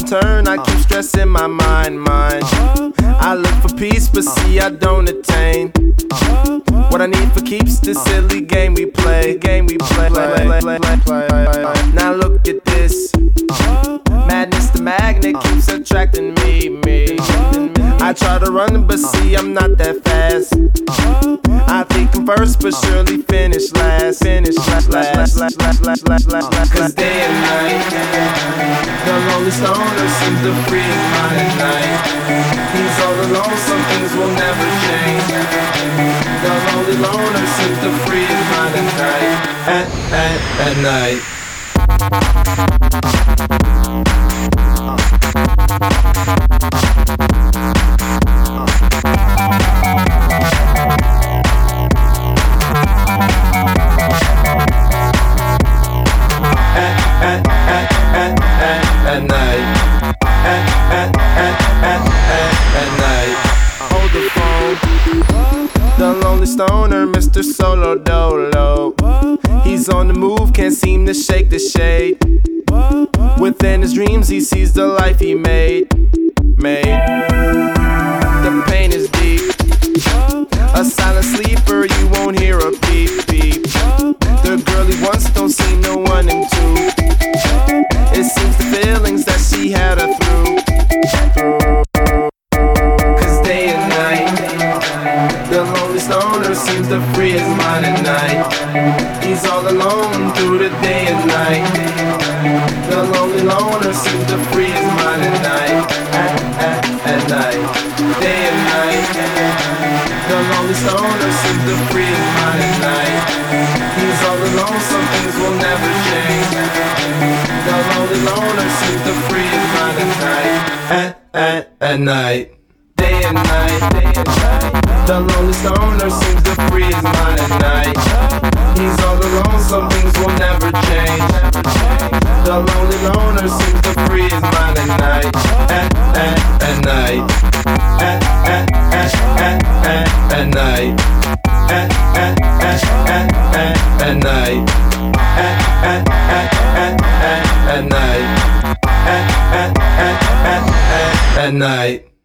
turn, I keep stressing my mind. I look for peace, but see I don't attain. What I need for keeps this silly game we play. Now look at this. Madness, the magnet keeps attracting me. I try to run, but see I'm not that fast. I think I'm first, but surely finish last. Cause day and night, the lonely stoner seems to free his mind at night. He's all alone, some things will never change. The lonely loner seems to free his mind at night. At night. At night. Hold the phone. The lonely stoner, Mr. Solo Dolo. He's on the move, can't seem to shake the shade. Within his dreams, he sees the life he made. The pain is deep. A silent sleeper, you won't hear a beep. The girl he wants don't see no one in two. It seems the feelings that she had her through. Cause day and night, the lonely stoner seems to free his mind at night. He's all alone through the day and night. The lonely loner seems to free his mind at night. At night, day and night. The lonely stoner seems to free his mind at night. He's all alone, some things will never change. The lonely loner seems to free his mind at night. At night, day and night. The lonely stoner seems to free his mind at night. He's all alone, some things will never change. The lonely loner seems to free his mind at night. At night. At night. At night. At night. At night.